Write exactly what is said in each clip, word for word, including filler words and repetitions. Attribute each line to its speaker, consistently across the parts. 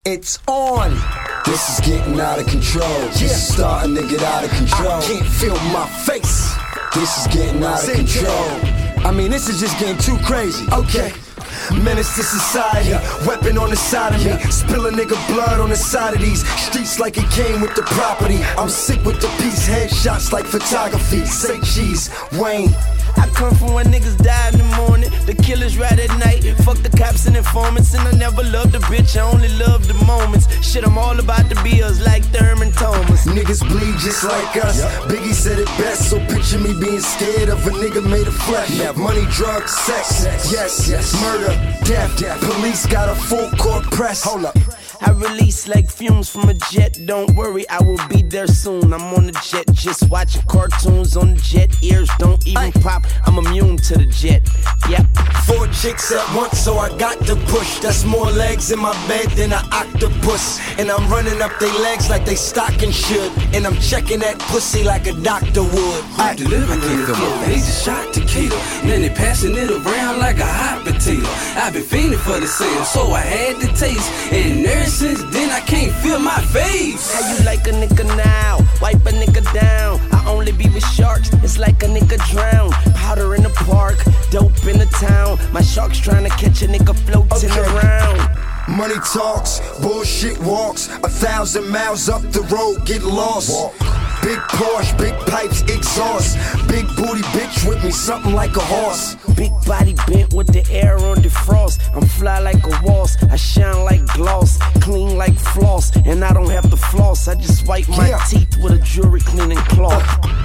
Speaker 1: It's on.
Speaker 2: This is getting out of control. This
Speaker 1: Yeah.
Speaker 2: is starting to get out of control.
Speaker 1: I can't feel my face.
Speaker 2: This is getting out of
Speaker 1: Say
Speaker 2: control.
Speaker 1: it. I mean, this is just getting too crazy. Okay. Menace to society, weapon on the side of me. Spill a nigga blood on the side of these streets like it came with the property. I'm sick with the piece, headshots like photography. Say cheese, Wayne.
Speaker 3: I come from when niggas die in the morning, the killers ride at night. Fuck the cops and informants, and I never loved a bitch, I only love the moments. Shit, I'm all about the bills like Thurman Thomas.
Speaker 1: Niggas bleed just like us. Biggie said it best, so picture me being scared of a nigga made of flesh. Money, drugs, sex, yes, yes, murder, death. Police got a full court press. Hold up.
Speaker 3: I release like fumes from a jet. Don't worry, I will be there soon. I'm on the jet, just watching cartoons on the jet. Ears don't even pop, I'm immune to the jet. Yep.
Speaker 1: Four chicks at once, so I got to push. That's more legs in my bed than an octopus. And I'm running up their legs like they stocking should. And I'm checking that pussy like a doctor would.
Speaker 4: I'm delivering the flow, they just shot tequila. Then they passing it around like a hot potato. I've been fiending for the sale, so I had to taste. And ever since then I can't feel my face.
Speaker 3: How you like a nigga now? Wipe a nigga down. I only be with sharks, it's like a nigga drown. Powder in the park, dope in the town. My shark's trying to catch a nigga floating
Speaker 1: Okay.
Speaker 3: around.
Speaker 1: Money talks, bullshit walks. A thousand miles up the road, get lost. Big Porsche, big pipes, exhaust. Big booty bitch with me, something like a horse.
Speaker 3: Big body bent with the air on defrost. I'm fly like a waltz, I shine like gloss, clean like floss, and I don't have to floss. I just wipe my
Speaker 1: Yeah.
Speaker 3: teeth with a jewelry cleaning cloth.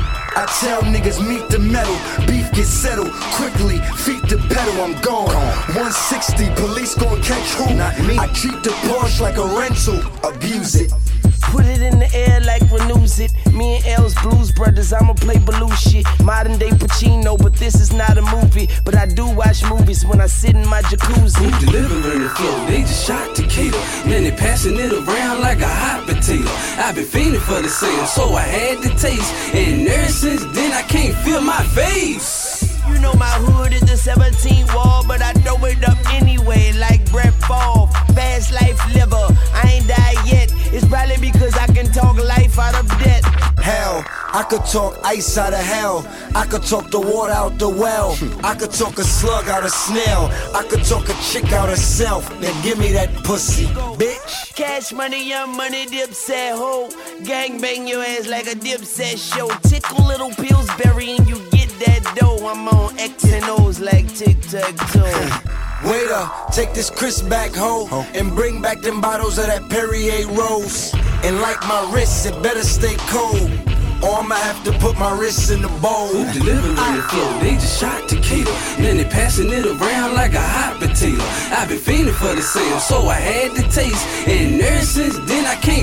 Speaker 1: I tell niggas meet the metal, beef gets settled quickly, feet to pedal, I'm gone. one sixty, police gon' catch who? Not me. I treat the Porsche like a rental, abuse it.
Speaker 3: Put it in the air like renews it. Me and L's Blues Brothers, I'ma play Belushi. Modern day Pacino, but this is not a movie. But I do watch movies when I sit in my jacuzzi.
Speaker 4: I'm delivering the flow, they just shot tequila. Then they passing it around like a hot potato. I've been fiending for the sale, so I had to taste. And ever since then I can't feel my face.
Speaker 3: You know my hood is the seventeenth wall, but I throw it up anyway like Brett Favre. Fast life liver, I ain't died yet. It's probably because I can talk life out of debt.
Speaker 1: Hell, I could talk ice out of hell. I could talk the water out the well. I could talk a slug out of snail. I could talk a chick out herself. Now give me that pussy, bitch.
Speaker 3: Cash money, young money, dipset ho. Gang bang your ass like a dipset show. Tickle little Pillsbury and you get that dough. I'm on X and O's like tic-tac-toe.
Speaker 1: Waiter, take this crisp back ho and bring back them bottles of that Perrier Rose. And like my wrists, it better stay cold, or I'ma have to put my wrists in the bowl.
Speaker 4: I'm delivering the flow, they just shot tequila. Then they passing it around like a hot potato. I've been fiending for the sale, so I had to taste. And ever since then I can't